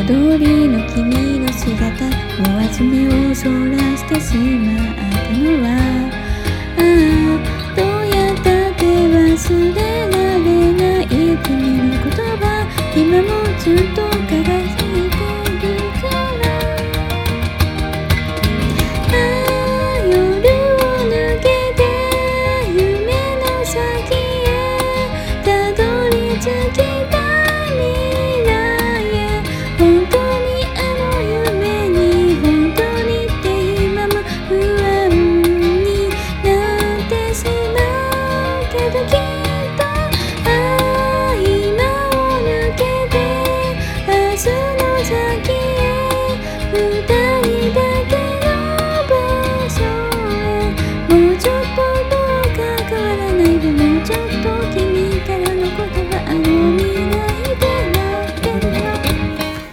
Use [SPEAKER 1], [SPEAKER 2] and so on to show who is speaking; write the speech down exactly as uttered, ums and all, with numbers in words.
[SPEAKER 1] 通りの君の姿、思わず目をそらしてしまったのは、ああどうやったって忘れ